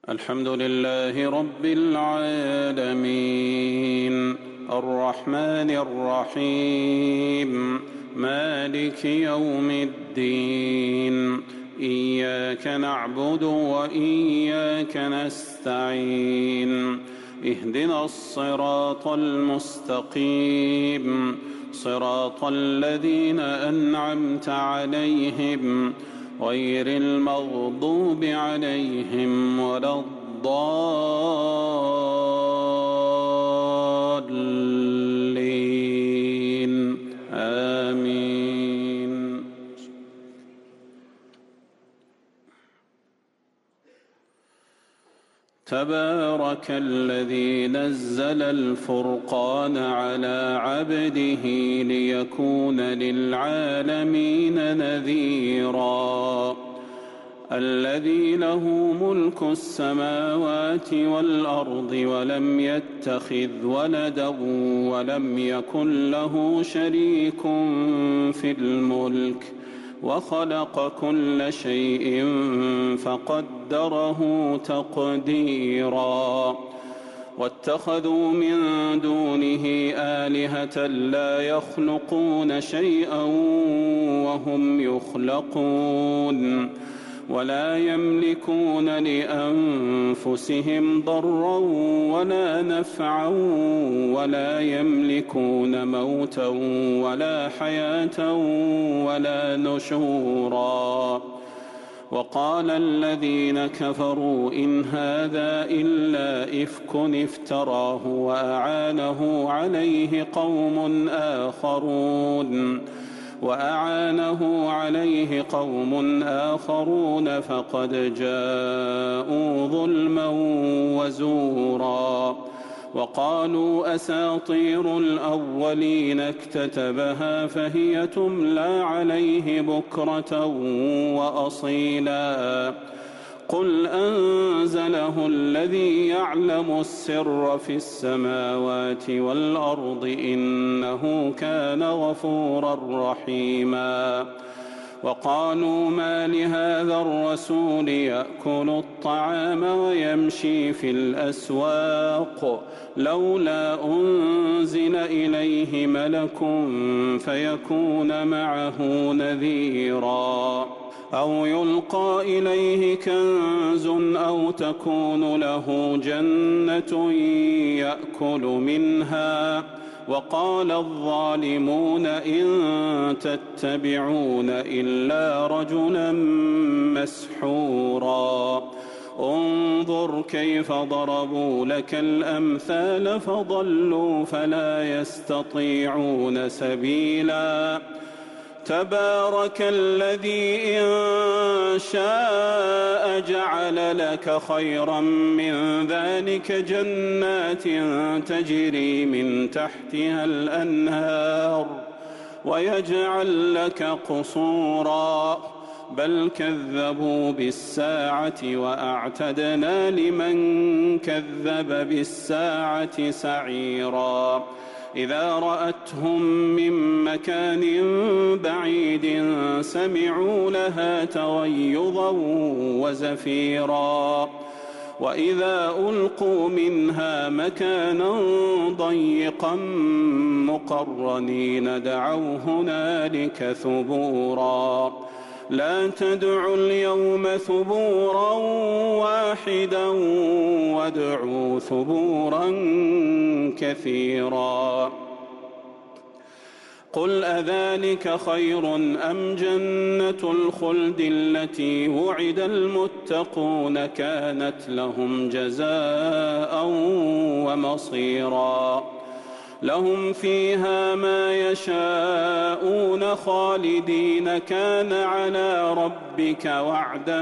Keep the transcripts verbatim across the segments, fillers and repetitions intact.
الحمد لله رب العالمين الرحمن الرحيم مالك يوم الدين إياك نعبد وإياك نستعين اهدنا الصراط المستقيم صراط الذين أنعمت عليهم غير المغضوب عليهم ولا الضالين آمين. تبارك الذي نزل الفرقان على عبده ليكون للعالمين نذيرا الذي له ملك السماوات والأرض ولم يتخذ ولدا ولم يكن له شريك في الملك وخلق كل شيء فقدره تقديرا واتخذوا من دونه آلهة لا يخلقون شيئا وهم يخلقون ولا يملكون لأنفسهم ضرا ولا نفعا ولا يملكون موتا ولا حياة ولا نشورا. وقال الذين كفروا إن هذا إلا إفك افتراه وأعانه عليه قوم آخرون وأعانه عليه قوم آخرون فقد جاءوا ظلما وزورا. وقالوا أساطير الأولين اكتتبها فهي تملى عليه بكرة وأصيلا قل أنزله الذي يعلم السر في السماوات والأرض إنه كان غفورا رحيما. وقالوا ما لهذا الرسول يأكل الطعام ويمشي في الأسواق لولا أنزل إليه ملك فيكون معه نذيرا أو يلقى إليه كنز أو تكون له جنة يأكل منها. وقال الظالمون إن تتبعون إلا رجلا مسحورا انظر كيف ضربوا لك الأمثال فضلوا فلا يستطيعون سبيلا. تبارك الذي إن شاء جعل لك خيرا من ذلك جنات تجري من تحتها الأنهار ويجعل لك قصورا بل كذبوا بالساعة وأعتدنا لمن كذب بالساعة سعيرا. إذا رأتهم من مكان بعيد سمعوا لها تغيظا وزفيرا وإذا ألقوا منها مكانا ضيقا مقرنين دعوا هنالك ثبورا لا تدعوا اليوم ثبورا واحدا وادعوا ثبورا كثيرا. قل أذلك خير أم جنة الخلد التي وعد المتقون كانت لهم جزاء ومصيرا لهم فيها ما يشاءون خالدين كان على ربك وعدا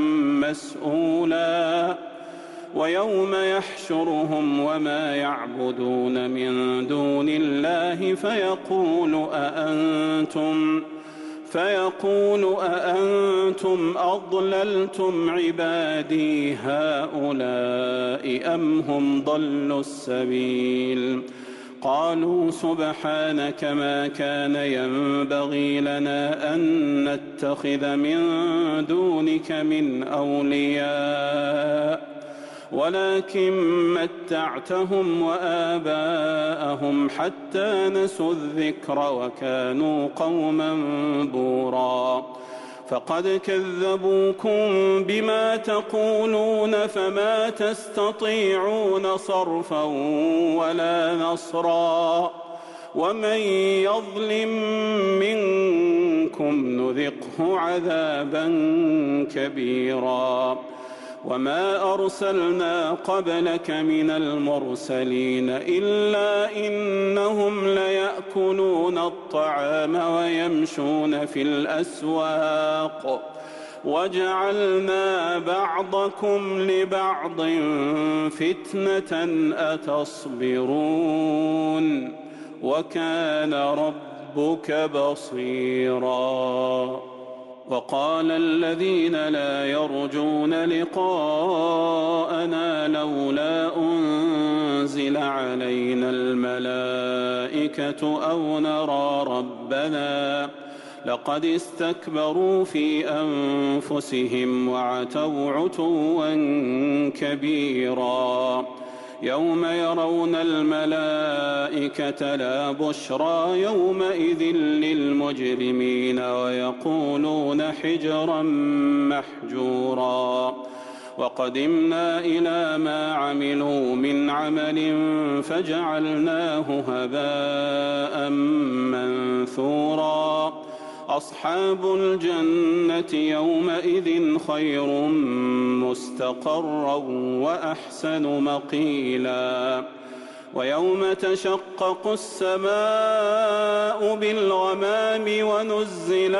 مسئولا. ويوم يحشرهم وما يعبدون من دون الله فيقول أأنتم فيقول أأنتم أضللتم عبادي هؤلاء أم هم ضلوا السبيل قالوا سبحانك ما كان ينبغي لنا أن نتخذ من دونك من أولياء ولكن متعتهم وآباءهم حتى نسوا الذكر وكانوا قوما بورا فقد كذبوكم بما تقولون فما تستطيعون صرفا ولا نصرا ومن يظلم منكم نذقه عذابا كبيرا وما أرسلنا قبلك من المرسلين إلا إنهم ليأكلون الطعام ويمشون في الأسواق وجعلنا بعضكم لبعض فتنة أتصبرون وكان ربك بصيرا وقال الذين لا يرجون لقاءنا لولا أنزل علينا الملائكة أو نرى ربنا لقد استكبروا في أنفسهم وعتوا عتوا كبيرا يوم يرون الملائكة لا بشرى يومئذ للمجرمين ويقولون حجرا محجورا وقدمنا إلى ما عملوا من عمل فجعلناه هباء منثورا أصحاب الجنة يومئذ خير مستقرا وأحسن مقيلا ويوم تشقق السماء بالغمام ونزل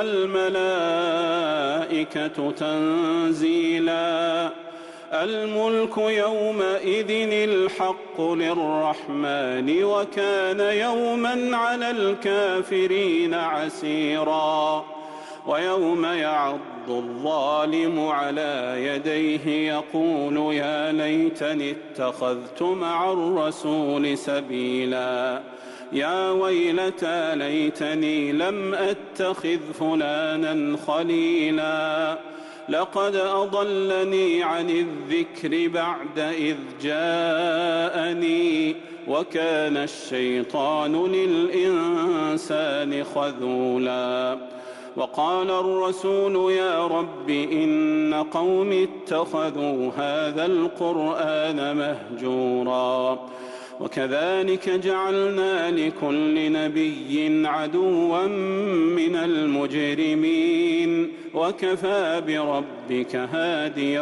الملائكة تنزيلا الملك يومئذ الحق للرحمن وكان يوما على الكافرين عسيرا ويوم يعض الظالم على يديه يقول يا ليتني اتخذت مع الرسول سبيلا يا ويلتى ليتني لم أتخذ فلانا خليلا لقد أضلني عن الذكر بعد إذ جاءني وكان الشيطان للإنسان خذولا وقال الرسول يا رب إن قوم اتخذوا هذا القرآن مهجورا وكذلك جعلنا لكل نبي عدوا من المجرمين وكفى بربك هاديا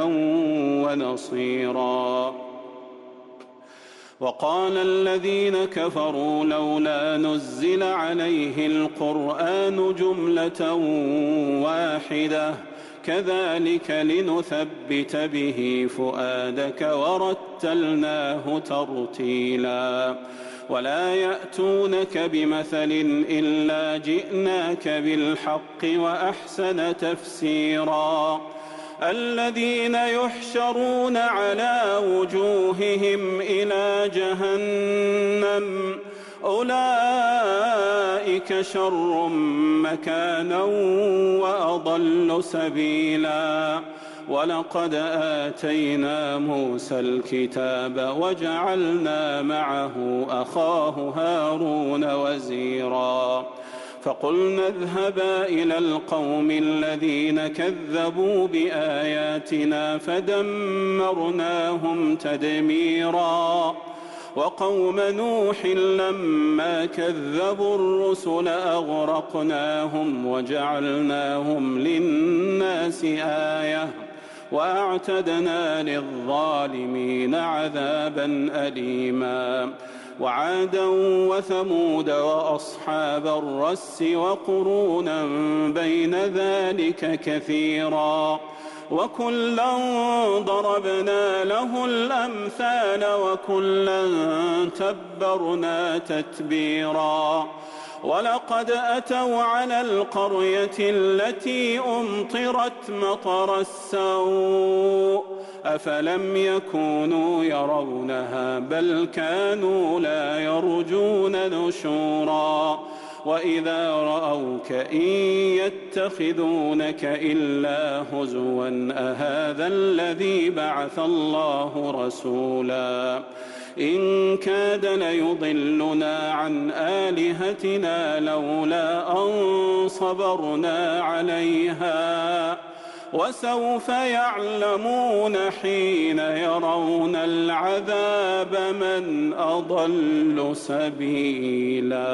ونصيرا وقال الذين كفروا لولا نزل عليه القرآن جملة واحدة كذلك لنثبت به فؤادك ورتلناه ترتيلا ولا يأتونك بمثل إلا جئناك بالحق وأحسن تفسيرا الذين يحشرون على وجوههم إلى جهنم أولئك شر مكانا وأضل سبيلا ولقد آتينا موسى الكتاب وجعلنا معه أخاه هارون وزيرا فقلنا اذهبا إلى القوم الذين كذبوا بآياتنا فدمرناهم تدميرا وقوم نوح لما كذبوا الرسل أغرقناهم وجعلناهم للناس آية وأعتدنا للظالمين عذابا أليما وعادا وثمود وأصحاب الرس وقرونا بين ذلك كثيرا وكلا ضربنا له الأمثال وكلا تبرنا تتبيرا ولقد أتوا على القرية التي أمطرت مطر السوء أفلم يكونوا يرونها بل كانوا لا يرجون نشورا وإذا رأوك إن يتخذونك إلا هزوا أهذا الذي بعث الله رسولا إن كاد ليضلنا عن آلهتنا لولا أن صبرنا عليها وسوف يعلمون حين يرون العذاب من أضل سبيلا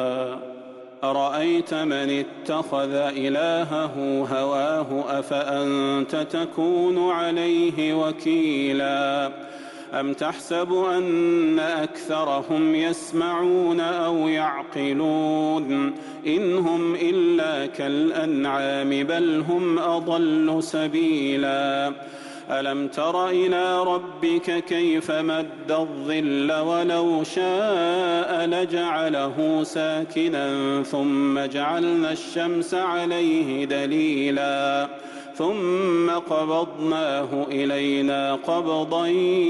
أرأيت من اتخذ إلهه هواه أفأنت تكون عليه وكيلا أم تحسب أن أكثرهم يسمعون أو يعقلون إن هم إلا كالأنعام بل هم أضل سبيلا ألم تر إلى ربك كيف مد الظل ولو شاء لجعله ساكنا ثم جعلنا الشمس عليه دليلا ثم قبضناه إلينا قبضا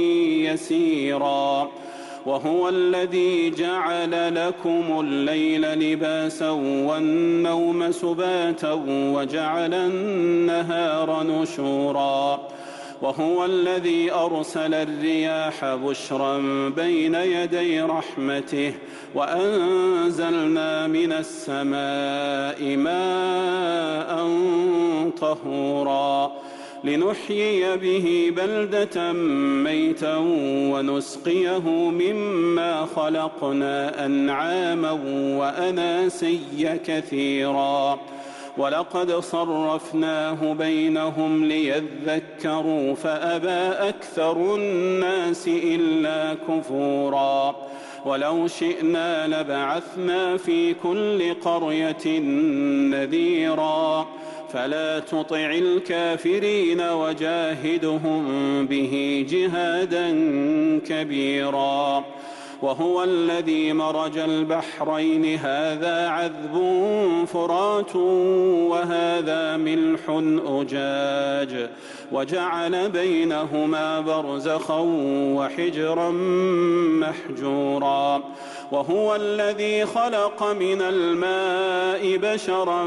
يسيرا وهو الذي جعل لكم الليل لباسا والنوم سباتا وجعل النهار نشورا وهو الذي أرسل الرياح بشرا بين يدي رحمته وأنزلنا من السماء ماء طهورا لنحيي به بلدة ميتا ونسقيه مما خلقنا أنعاما وأناسيا كثيرا ولقد صرفناه بينهم ليذكروا فأبى أكثر الناس إلا كفورا ولو شئنا لبعثنا في كل قرية نذيرا فلا تطع الكافرين وجاهدهم به جهادا كبيرا وهو الذي مرج البحرين هذا عذب فرات وهذا ملح أجاج وجعل بينهما برزخا وحجرا محجورا وهو الذي خلق من الماء بشرا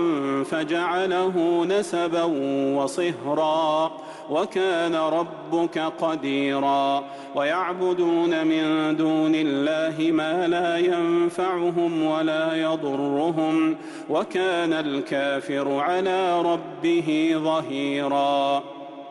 فجعله نسبا وصهرا وكان ربك قديرا ويعبدون من دون الله ما لا ينفعهم ولا يضرهم وكان الكافر على ربه ظهيرا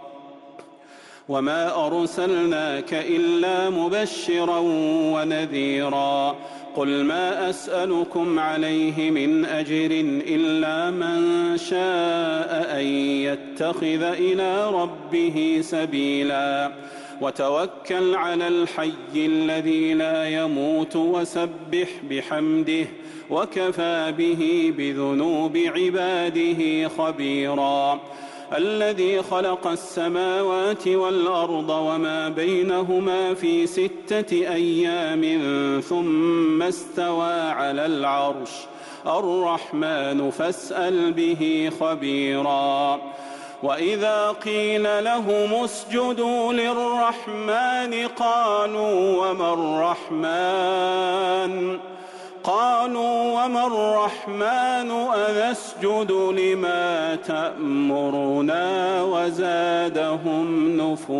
وما أرسلناك إلا مبشرا ونذيرا قل ما أسألكم عليه من أجر إلا من شاء أن يتخذ إلى ربه سبيلا وتوكل على الحي الذي لا يموت وسبح بحمده وكفى به بذنوب عباده خبيرا الذي خلق السماوات والأرض وما بينهما في ستة أيام ثم استوى على العرش الرحمن فاسأل به خبيرا وإذا قيل لهم اسجدوا للرحمن قالوا وما الرحمن قالوا وما الرحمن أنسجد لما تأمرنا وزادهم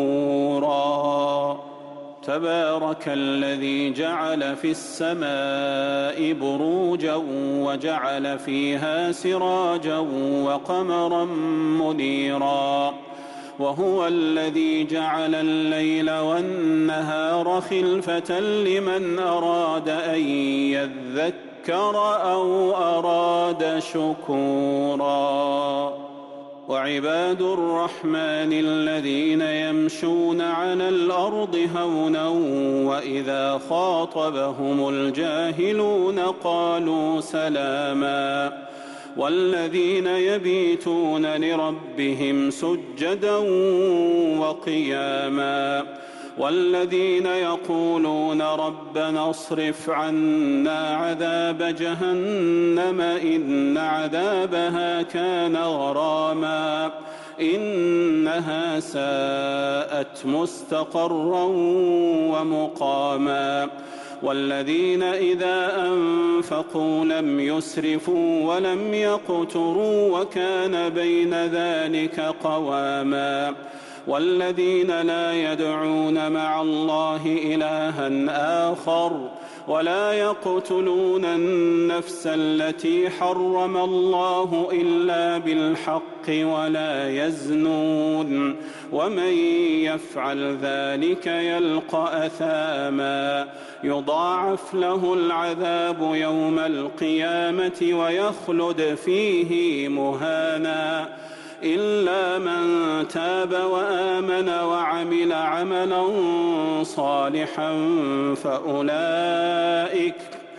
نفورا تبارك الذي جعل في السماء بروجا وجعل فيها سراجا وقمرا منيرا وهو الذي جعل الليل والنهار خلفة لمن أراد أن يذكر أو أراد شكورا وعباد الرحمن الذين يمشون على الأرض هونا وإذا خاطبهم الجاهلون قالوا سلاما والذين يبيتون لربهم سجدا وقياما والذين يقولون ربنا اصرف عنا عذاب جهنم إن عذابها كان غراما إنها ساءت مستقرا ومقاما والذين إذا أنفقوا لم يسرفوا ولم يقتروا وكان بين ذلك قواما والذين لا يدعون مع الله إلها آخر ولا يقتلون النفس التي حرم الله إلا بالحق ولا يزنون ومن يفعل ذلك يلقى أثاما يضاعف له العذاب يوم القيامة ويخلد فيه مهانا إلا من تاب وآمن وعمل عملا صالحا فأولئك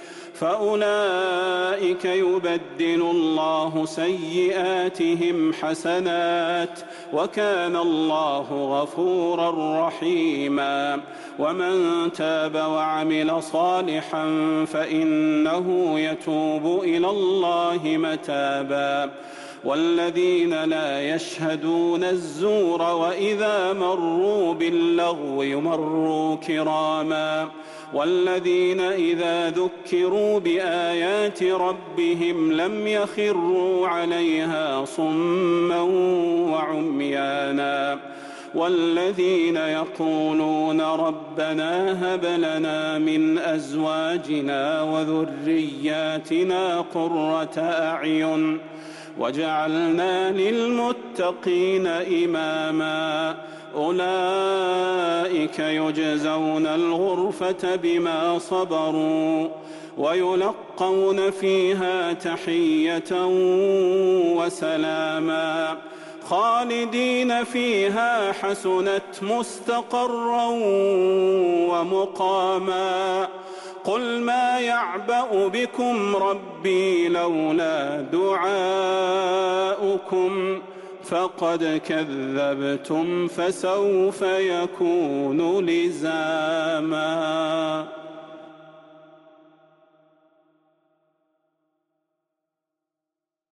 فأولئك يبدل الله سيئاتهم حسنات وكان الله غفورا رحيما ومن تاب وعمل صالحا فإنه يتوب إلى الله متابا والذين لا يشهدون الزور وإذا مروا باللغو مروا كراما والذين إذا ذكروا بآيات ربهم لم يخروا عليها صما وعميانا والذين يقولون ربنا هب لنا من أزواجنا وذرياتنا قرة أعين وجعلنا للمتقين إماما أولئك يجزون الغرفة بما صبروا ويلقون فيها تحية وسلاما خالدين فيها حسنت مستقرا ومقاما قل ما يعبأ بكم ربي لولا دعاؤكم فقد كذبتم فسوف يكون لزاما.